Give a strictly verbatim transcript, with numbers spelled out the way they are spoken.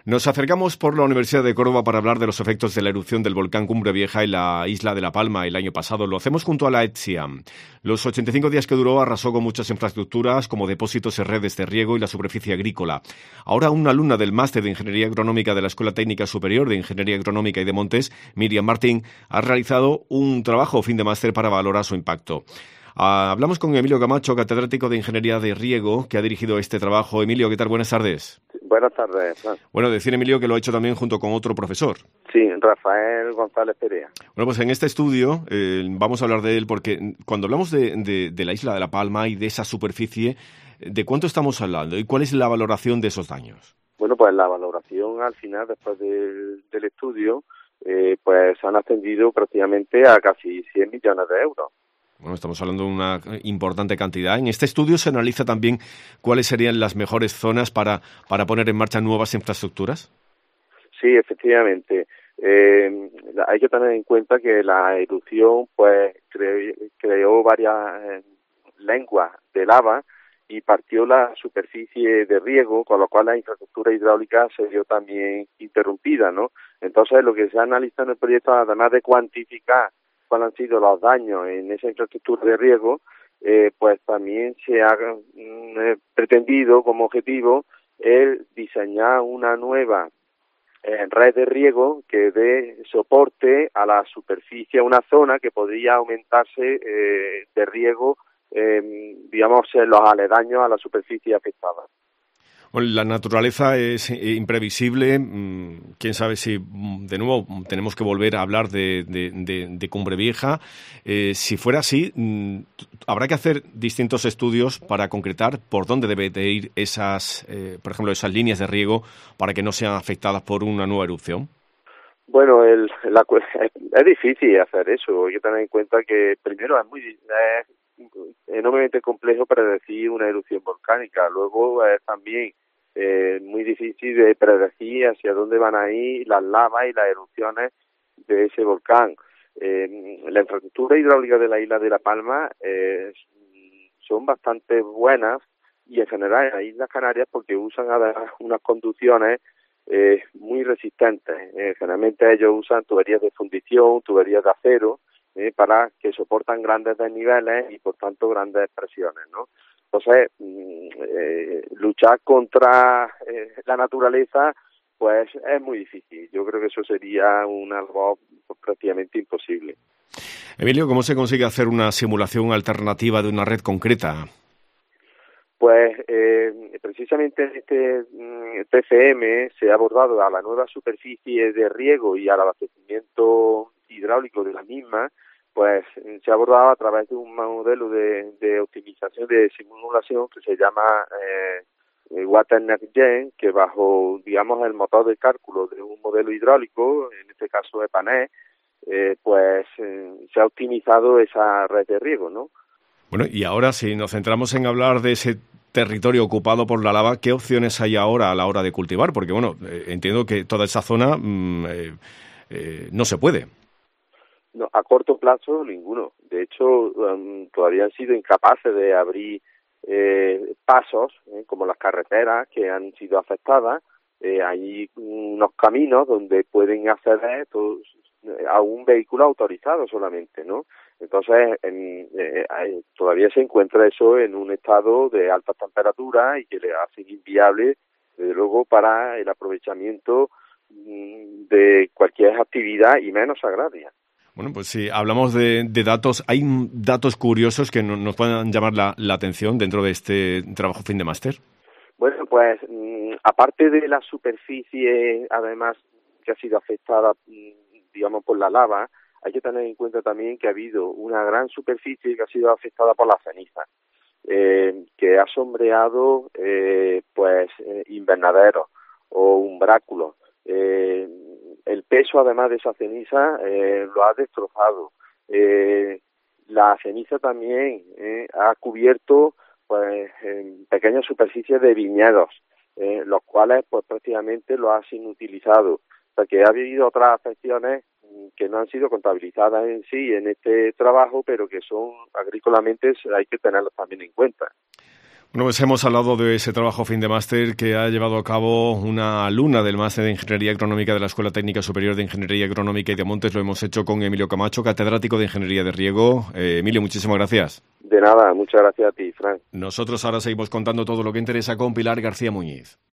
Nos acercamos por la Universidad de Córdoba para hablar de los efectos de la erupción del volcán Cumbre Vieja en la isla de La Palma el año pasado. Lo hacemos junto a la ETSIA. Los ochenta y cinco días que duró arrasó con muchas infraestructuras como depósitos y redes de riego y la superficie agrícola. Ahora una alumna del máster de Ingeniería Agronómica de la Escuela Técnica Superior de Ingeniería Agronómica y de Montes, Miriam Martín, ha realizado un trabajo fin de máster para valorar su impacto. Uh, hablamos con Emilio Camacho, catedrático de Ingeniería de Riego, que ha dirigido este trabajo. Emilio, ¿qué tal? Buenas tardes. Buenas tardes. Juan. Bueno, decir, Emilio, que lo ha hecho también junto con otro profesor. Sí, Rafael González Perea. Bueno, pues en este estudio eh, vamos a hablar de él porque cuando hablamos de, de, de la isla de La Palma y de esa superficie, ¿de cuánto estamos hablando y cuál es la valoración de esos daños? Bueno, pues la valoración al final, después del, del estudio, eh, pues han ascendido prácticamente a casi cien millones de euros. Bueno, estamos hablando de una importante cantidad. En este estudio se analiza también cuáles serían las mejores zonas para, para poner en marcha nuevas infraestructuras. Sí, efectivamente. Eh, hay que tener en cuenta que la erupción pues cre, creó varias eh, lenguas de lava y partió la superficie de riego, con lo cual la infraestructura hidráulica se vio también interrumpida, ¿no? Entonces, lo que se ha analizado en el proyecto, además de cuantificar cuáles han sido los daños en esa infraestructura de riego, eh, pues también se ha eh, pretendido como objetivo el diseñar una nueva eh, red de riego que dé soporte a la superficie, a una zona que podría aumentarse eh, de riego, eh, digamos, en los aledaños a la superficie afectada. Bueno, la naturaleza es imprevisible. Quién sabe si, de nuevo, tenemos que volver a hablar de, de, de, de Cumbre Vieja. Eh, si fuera así, habrá que hacer distintos estudios para concretar por dónde deben de ir esas, eh, por ejemplo, esas líneas de riego para que no sean afectadas por una nueva erupción. Bueno, el, la, es, es difícil hacer eso. Hay que tener en cuenta que, primero, es muy es enormemente complejo predecir una erupción volcánica. Luego, es también eh, muy difícil de predecir hacia dónde van a ir las lavas y las erupciones de ese volcán. Eh, la infraestructura hidráulica de la isla de La Palma eh, son bastante buenas y, en general, en las Islas Canarias, porque usan además unas conducciones Eh, muy resistentes. Eh, generalmente ellos usan tuberías de fundición, tuberías de acero, eh, para que soportan grandes desniveles y por tanto grandes presiones, ¿no? Entonces, eh, luchar contra eh, la naturaleza pues es muy difícil. Yo creo que eso sería una labor pues, prácticamente imposible. Emilio, ¿cómo se consigue hacer una simulación alternativa de una red concreta? Pues eh, precisamente en este mm, T C M se ha abordado a la nueva superficie de riego y al abastecimiento hidráulico de la misma, pues se ha abordado a través de un modelo de, de optimización de simulación que se llama eh, Water Next Gen, que bajo, digamos, el motor de cálculo de un modelo hidráulico, en este caso EPANET, eh, pues eh, se ha optimizado esa red de riego, ¿no? Bueno, y ahora si nos centramos en hablar de ese territorio ocupado por la lava, ¿qué opciones hay ahora a la hora de cultivar? Porque, bueno, eh, entiendo que toda esa zona mmm, eh, eh, no se puede. No, a corto plazo, ninguno. De hecho, um, todavía han sido incapaces de abrir eh, pasos, eh, como las carreteras que han sido afectadas. Eh, hay unos caminos donde pueden acceder todos, a un vehículo autorizado solamente, ¿no? Entonces, en, eh, hay, todavía se encuentra eso en un estado de altas temperaturas y que le hace inviable, desde luego, para el aprovechamiento mm, de cualquier actividad y menos agraria. Bueno, pues si hablamos de, de datos, ¿hay datos curiosos que no, nos puedan llamar la, la atención dentro de este trabajo fin de máster? Bueno, pues mm, aparte de la superficie, además, que ha sido afectada, digamos, por la lava, hay que tener en cuenta también que ha habido una gran superficie que ha sido afectada por la ceniza, eh, que ha sombreado eh, pues eh, invernaderos o umbráculos. Eh, el peso, además de esa ceniza, eh, lo ha destrozado. Eh, la ceniza también eh, ha cubierto pues en pequeñas superficies de viñedos, eh, los cuales pues prácticamente lo ha inutilizado. O sea que ha habido otras afecciones que no han sido contabilizadas en sí en este trabajo, pero que son agrícolamente hay que tenerlos también en cuenta. Bueno, pues hemos hablado de ese trabajo fin de máster que ha llevado a cabo una alumna del máster de Ingeniería Agronómica de la Escuela Técnica Superior de Ingeniería Agronómica y de Montes. Lo hemos hecho con Emilio Camacho, catedrático de Ingeniería de Riego. Eh, Emilio, muchísimas gracias. De nada, muchas gracias a ti, Frank. Nosotros ahora seguimos contando todo lo que interesa con Pilar García Muñiz.